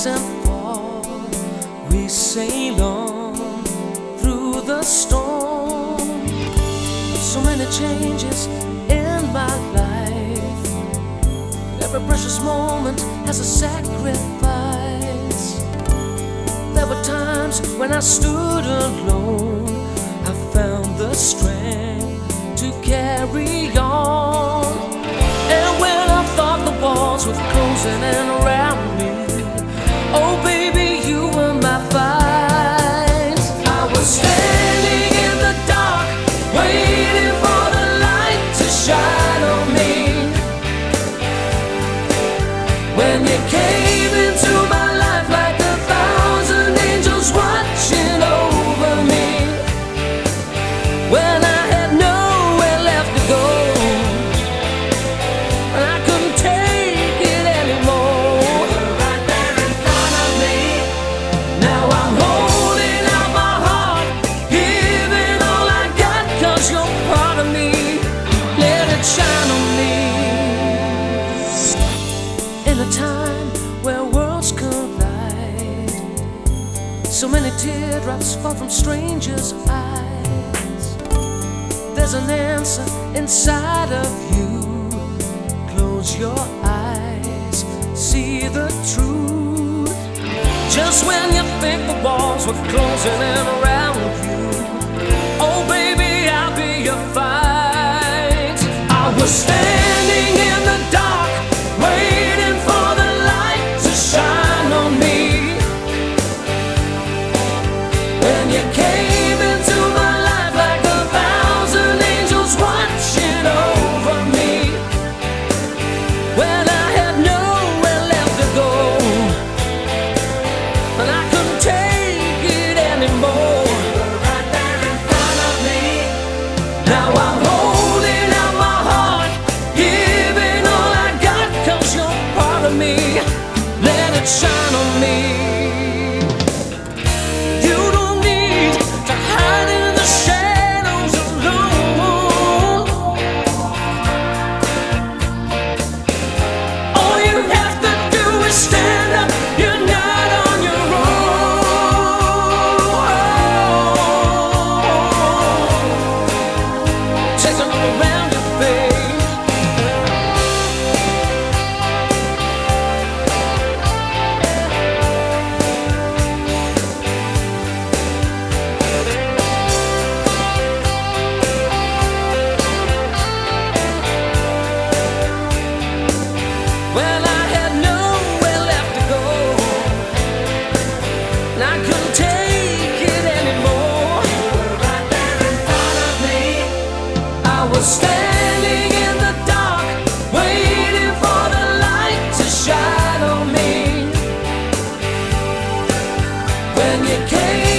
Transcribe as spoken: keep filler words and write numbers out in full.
rise and fall, we sail on through the storm. So many changes in my life, every precious moment has a sacrifice. There were times when I stood alone, I found the strength to carry on. And when I thought the walls were closing in around me, oh baby, you were my fight. I was standing in the dark, waiting for the light to shine on me. When you came into my life like a thousand angels watching over me, when I had nowhere left to go, and I couldn't take it anymore. You were right there in front of me. Now I'm holding out my heart, giving all I got, 'cause you're part of me. Let it shine on me. In a time where worlds collide, so many teardrops fall from strangers' eyes, there's an answer inside of you. Close your eyes, see the truth. Just when you think the walls were closing in around you, oh baby, I'll be your fight. I was standing in the dark, waiting for the light to shine on me. When you came into my life like a thousand angels watching over me, when I had nowhere left to go, and I couldn't take it anymore. You were right there in front of me. Now I'm holding out my heart, giving all I got, 'cause you're part of me. Let it shine on me. You don't need to hide in the shadows alone. All you have to do is stand up. You're not on your own. Take a look around your face. When I had nowhere left to go, and I couldn't take it anymore. You were right there in front of me. I was standing in the dark, waiting for the light to shine on me. When you came